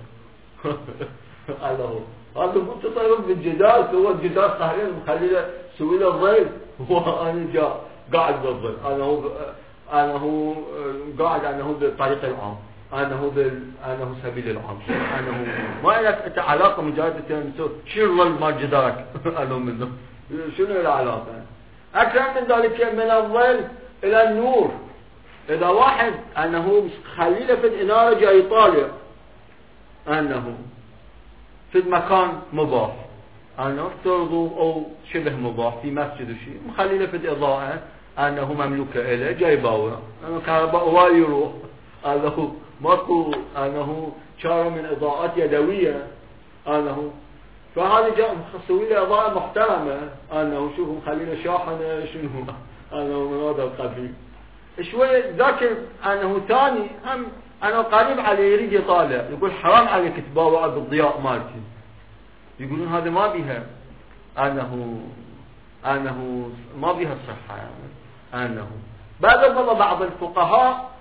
هذا هو هذا مو تصرف بالجدار، هو الجدار صحيح مخلي له سوي له ظل وأنا جا قاعد بالظل. أنا هو أنا هو قاعد أنا هو بالطريق العام، أنا هو بال أنا هو سبيل العام، أنا هو ما لك أنت علاقة مجرد تنسو شو الظل ما جدارك أنا منه شنو العلاقة؟ أكثر من ذلك من الظل إلى النور. إذا واحد أنه خليله في الإنارة جاي طالع أنه في المكان مباح، أنه افترضوا أو شبه مباح في مسجد وشيء مخليله في الإضاءة أنه مملوكة إله جاي باوع أنه كهرباء واي يروح أنه ماكو أنه شارة من إضاءات يدوية أنه فهذا جاء مخصوصي له إضاءة محترمة أنه شوفوا مخلينا شاحنة شنو أنه من هذا القبيل. شوية ذاكر أنه ثاني هم أنه قريب عليه يريد يطالع يقول حرام عليك تباوع بالضياء مالتي، يقولون هذا ما بها أنه أنه ما بها الصحة يعني. أنه بعد بعض الفقهاء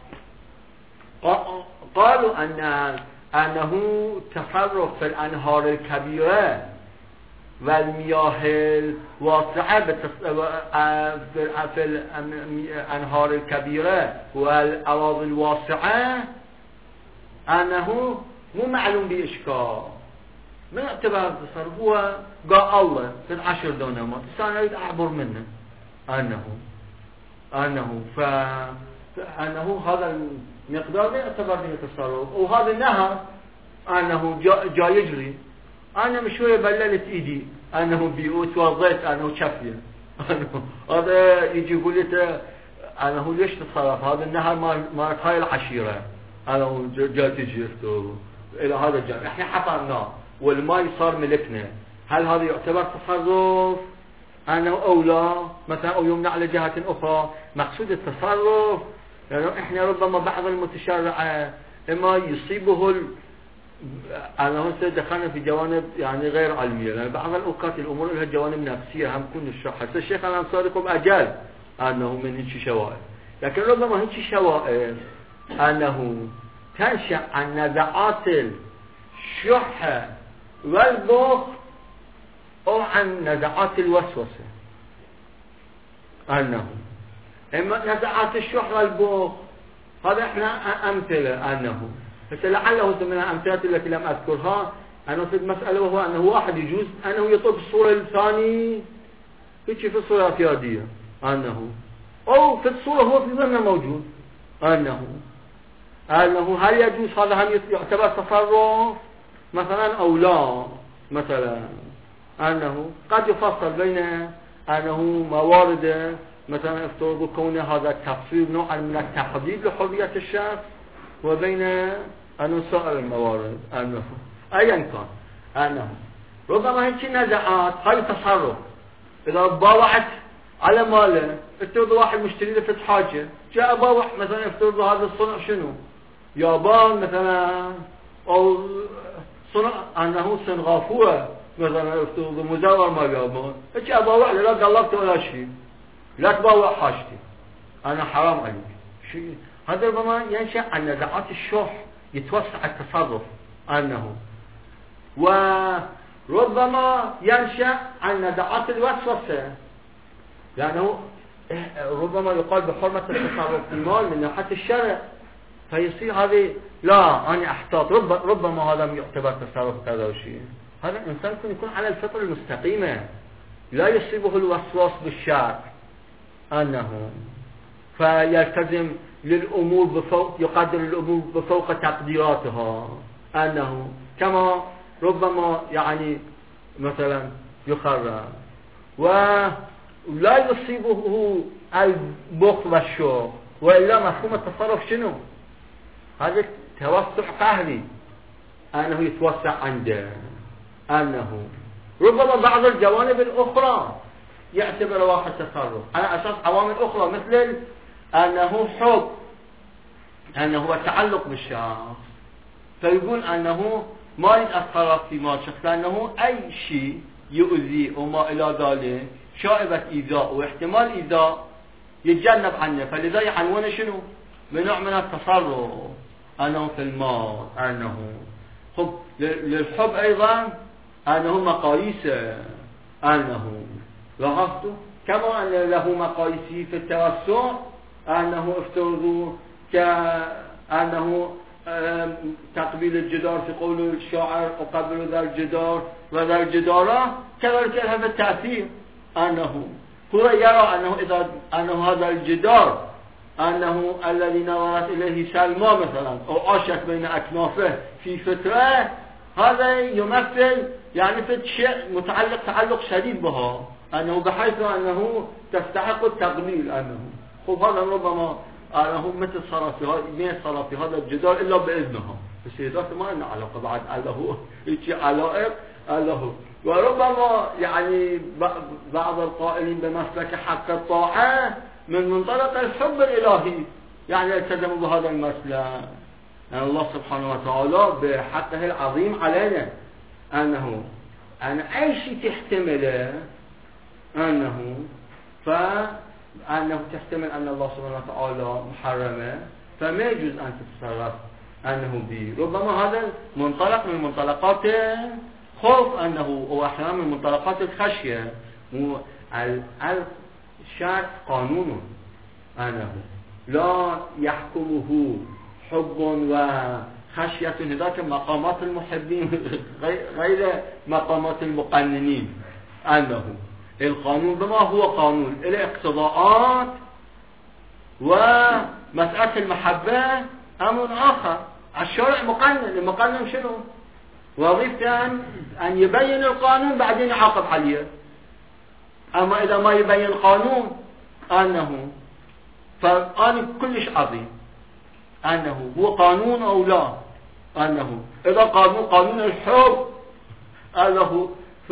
قالوا أن أنه تصرف في الأنهار الكبيرة والمياه الواسعة في الأنهار الكبيرة والأراضي الواسعة أنه مو معلوم بإشكال من اعتبار التصرف. هو قال الله في العشر دونمات أنا أريد أعبر منه أنه أنه فأنه هذا المقدار لا يعتبر به تصرف. وهذا النهر أنه جاء جا يجري أنا مشوية بللت إيدي أنه بيوت وضيت أنه شفية هذا يجي يقول لي أنه ليش تتصرف هذا النهر ما هاي العشيرة أنه جاء تجي إلى هذا الجانب إحنا حفرناه والماء صار ملكنا، هل هذا يعتبر تصرف أنه أولى مثلا أو يمنع على جهة أخرى؟ مقصود التصرف لأنه يعني إحنا ربما بعض المتشرعة إما يصيبه ال... أنا هسه دخلنا في جوانب يعني غير علمية، لأن بعض الأوقات الأمور لها جوانب نفسية هم كن الشرح. هسه الشيخ الأنصاري أجل أنه من هيك شوائب، لكن ربما هيك شوائب أنه تنشأ عن نزعات الشح والبخل أو عن نزعات الوسوسة. أنه إما نزعات الشح والبخل هذا إحنا أمثلة أنه فلعله من الأمثلة التي لم أذكرها أنه في المسألة وهو أنه واحد يجوز أنه يطلب الصورة الثاني هيك في الصورة الاعتيادية أنه أو في الصورة هو في ضمن موجود أنه أنه هل يجوز هذا هم يعتبر تصرف مثلا أو لا مثلا أنه قد يفصل بين أنه موارد مثلا افترضوا كون هذا التفصيل نوعا من التحديد لحرية الشخص وبين أنه سائر الموارد أنه أيا كان أنه ربما هيك نزعات هاي تصرف إذا باوعت على ماله افترض واحد مشتري له في حاجة جاء باوع مثلا افترض هذا الصنع شنو يابان مثلا أو صنع أنه سنغافورة مثلا افترض مزور مال يابان هيك باوع لا قلبت ولا شيء لا تباوع حاجتي أنا حرام عليك شيء. هذا ربما ينشأ عن نزعات الشح يتوسع التصرف أنه وربما ينشأ عن نزعات الوسوسة لأنه ربما يقال بحرمة التصرف في المال من ناحية الشرع فيصير هذه لا أنا أحتاط رب ربما هذا يعتبر تصرف كذا وشيء. هذا الإنسان يكون على الفطرة المستقيمة لا يصيبه الوسواس بالشرع أنه فيلتزم للأمور بفوق يقدر الأمور بفوق تقديراتها أنه كما ربما يعني مثلا يخرم ولا يصيبه البخل والشوق، وإلا مفهوم التصرف شنو؟ هذا توسع قهري، أنه يتوسع عنده، أنه ربما بعض الجوانب الأخرى يعتبر واحد تصرف على أساس عوامل أخرى، مثل أنه حب، أنه هو تعلق بالشخص، فيقول أنه ما يتأثر في ما شخص، لأنه أي شيء يؤذي وما إلى ذلك شائبة إيذاء واحتمال إيذاء يتجنب عنه، فلذا يعنونه شنو؟ من نوع من التصرف، أنه في المال، أنه حب للحب أيضا، أنه مقاييسه، أنه لاحظتوا كما أن له مقاييسه في التوسع، أنه افترضوا كأنه تقبيل الجدار في قول الشاعر أقبل ذا الجدار وذا الجدار، كذلك هذا التأثير، أنه هو يرى أنه إذا أنه هذا الجدار أنه الذي نظرت إليه سلمى مثلا أو عاشت بين أكنافه في فترة، هذا يمثل يعني في شيء متعلق تعلق شديد بها، أنه بحيث أنه تستحق التقبيل، أنه خب هذا ربما أنه مثل صار في هذا ما صار في هذا الجدار إلا بإذنها، السيدات ما لنا علاقة بعد الله هيك علائق الله. وربما يعني بعض القائلين بمسلك حق الطاعة من منطلق الحب الإلهي يعني يلتزموا بهذا المسلك، يعني الله سبحانه وتعالى بحقه العظيم علينا، أنه أن أي شيء تحتمله، أنه فأنه تحتمل أن الله سبحانه وتعالى محرمه، فما يجوز أن تتصرف أنه به. ربما هذا منطلق من منطلقات خوف، أنه هو أحيانا من منطلقات الخشية. الشرع قانون، أنه لا يحكمه حب وخشية، هذاك مقامات المحبين غير مقامات المقننين، أنه القانون بما هو قانون الاقتضاءات، ومسألة المحبة أمر آخر. الشرع مقنن، المقنن شنو؟ وظيفته أن يبين القانون بعدين يعاقب عليه. أما إذا ما يبين القانون أنه فالآن كلش عظيم، أنه هو قانون أو لا، أنه إذا قانون قانون الحب أنه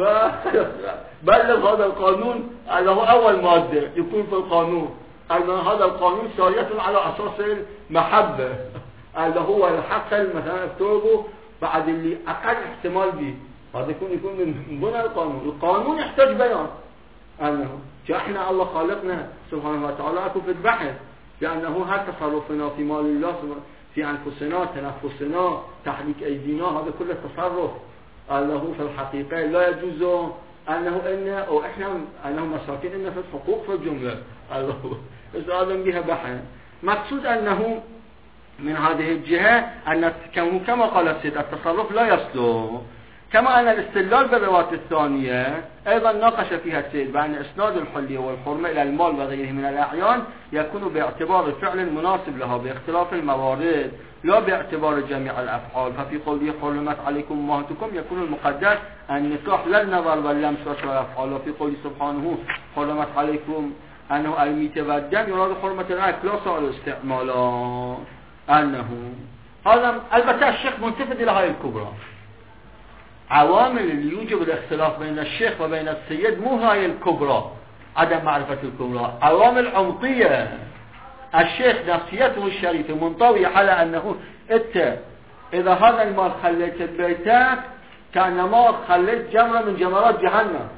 فبلغ هذا القانون أنه أول مادة يكون في القانون أن هذا القانون سارية على أساس المحبة، أنه هو الحق مثلا افترضه بعد اللي أقل احتمال به، هذا يكون يكون من بناء القانون. القانون يحتاج بيان، أنه احنا الله خالقنا سبحانه وتعالى أكو في البحث، لأنه هل تصرفنا في مال الله في أنفسنا، تنفسنا، تحريك أيدينا، هذا كله تصرف أنه في الحقيقة لا يجوز أنه إن أو إحنا أنه مساكين إن في الحقوق في الجملة، الله إذا بها بحث. مقصود أنه من هذه الجهة أن كما قال السيد التصرف لا يصلح، كما أن الاستدلال بالرواية الثانية أيضا ناقش فيها السيد بأن إسناد الحلية والحرمة إلى المال وغيره من الأعيان يكون باعتبار الفعل المناسب لها باختلاف الموارد لا باعتبار جميع الأفعال. ففي قوله حرمت عليكم أمهاتكم يكون المقدر النكاح لا النظر واللمس والأفعال، وفي قوله سبحانه حرمت عليكم أنه الميت والدم يراد حرمة الأكل لا سائر الاستعمالات. أنه هذا البتة الشيخ منتفد إلى هاي الكبرى، عوامل اللي يوجب الاختلاف بين الشيخ وبين السيد مو هاي الكبرى عدم معرفة الكبرى، عوامل عمقية. الشيخ نفسيته الشريفة منطوية على أنه انت إذا هذا المال خليت بيتك كأنما خليت جمرة من جمرات جهنم.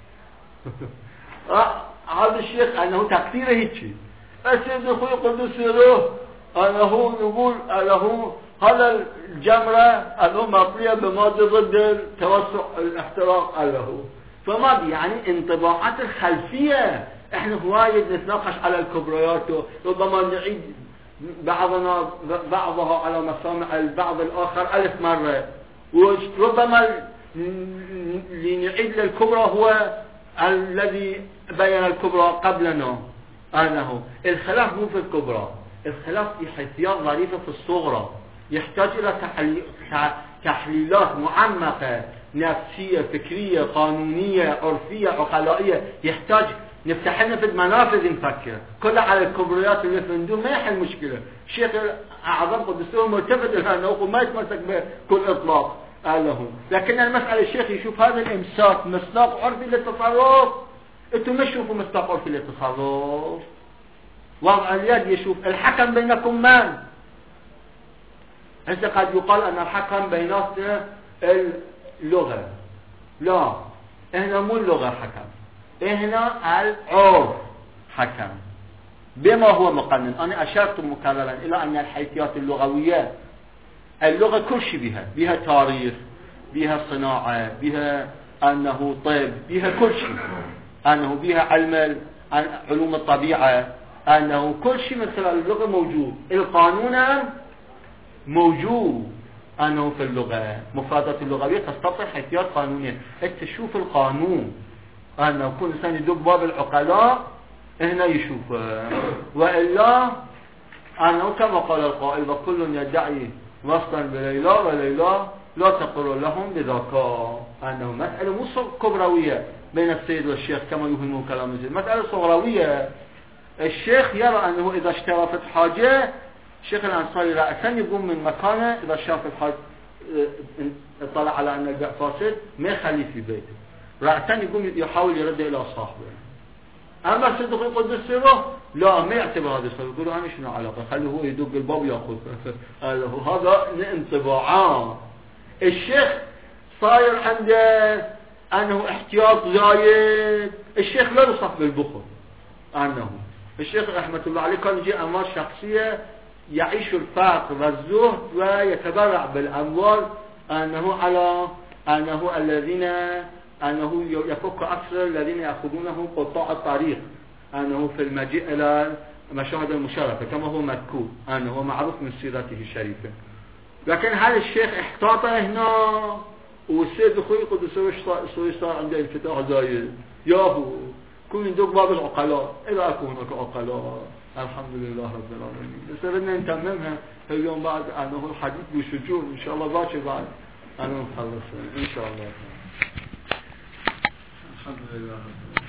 هذا الشيخ أنه تقديره هيك. السيد أخوي قدس له أنه يقول أنه هذا الجمرة أنه مطلية بمادة ضد التوسع الاحتراق له، فما بي يعني انطباعات الخلفية. احنا هوايد نتناقش على الكبريات، ربما نعيد بعضنا بعضها على مسامع البعض الآخر ألف مرة، وربما اللي نعيد للكبرى هو الذي بين الكبرى قبلنا. أنه الخلاف مو في الكبرى، الخلاف في حيثيات ظريفة في الصغرى، يحتاج إلى تحليلات معمقة نفسية فكرية قانونية عرفية عقلائية، يحتاج نفتح لنا في منافذ نفكر كلها على الكبريات اللي في الندوم ما يحل مشكلة. الشيخ أعظم قدسه ملتفت إلى أنه ما يتمسك بكل إطلاق قال له، لكن المسألة الشيخ يشوف هذا الإمساك مصداق عرفي للتصرف، أنتم ما تشوفوا مصداق عرفي للتصرف. وضع اليد يشوف الحكم بينكم من؟ أنت قد يقال أن الحكم بيناتنا اللغة، لا إحنا مو اللغة حكم، إحنا العرف حكم بما هو مقنن. أنا أشرت مكررا إلى أن الحيثيات اللغوية اللغة كل شيء بها، بها تاريخ، بها صناعة، بها أنه طب، بها كل شيء، أنه بها علم علوم الطبيعة، أنه كل شيء من خلال اللغة موجود. القانون موجود أنه في اللغة مفردات اللغوية تستطيع حيثيات قانونية. أنت تشوف القانون أنه كل إنسان يدق باب العقلاء هنا يشوفه، وإلا أنه كما قال القائل وكل يدعي وصلا بليلى وليلى لا تقر لهم بذاك، أنه مسألة مو كبروية بين السيد والشيخ كما يهمه كلام الزيد، مسألة صغروية. الشيخ يرى أنه إذا اشترفت حاجة الشيخ الأنصاري رأسا يقوم من مكانه إذا شاف الحاج اطلع على أن البيع فاسد ما يخليه في بيته، رأسا يقوم يحاول يرد إلى صاحبه. أما صدق القدس سره لا ما يعتبر هذا السبب، يقول أنا شنو علاقة، خليه هو يدق الباب يأخذ هذا انطباعات. الشيخ صاير عنده أنه احتياط زايد، الشيخ لا يصف بالبخل، أنه الشيخ رحمة الله عليه كان يجي أموال شخصية يعيش الفقر والزهد ويتبرع بالأموال، أنه على أنه الذين أنه يفك أكثر الذين يأخذونه قطاع الطريق، أنه في المجيء إلى مشاهد المشرفة كما هو مذكور، أنه معروف من سيرته الشريفة. لكن هذا الشيخ احتاط هنا، والسيد أخوي قدسه سوي صار عنده انفتاح زايد، ياهو كون يدق باب العقلاء إذا أكون هناك عقلاء. الحمد لله رب العالمين. بس بدنا نتممها اليوم بعد أنه الحديث بشجون إن شاء الله باكر بعد أنا نخلص إن شاء الله. الحمد لله رب العالمين.